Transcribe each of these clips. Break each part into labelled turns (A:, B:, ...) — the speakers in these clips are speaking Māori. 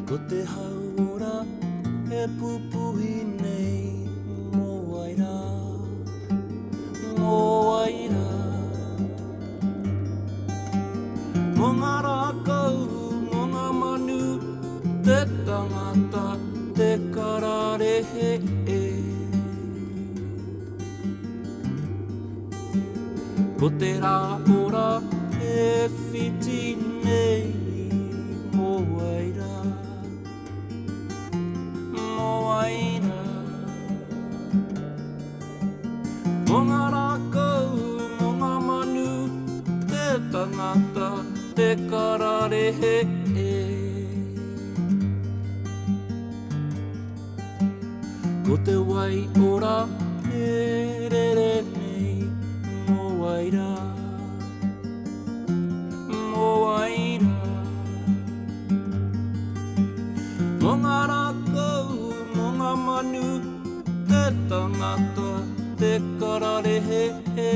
A: Ko te haura e pupuhi nei mō waira, mō waira. Mō ngā rākau, mō ngā manu, te tangata, te kararehe e. Ko te rā ora e whiti nei mō waira, mō waira. Mō ngā rākau, mō ngā manu, te tangata, te kararehe e. Ko te wai ora e rere nei mō waira, mō waira. Mō ngā rākau, mō ngā manu, te tangata, te kararehe e.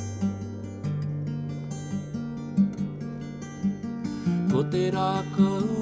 A: Ko te rākau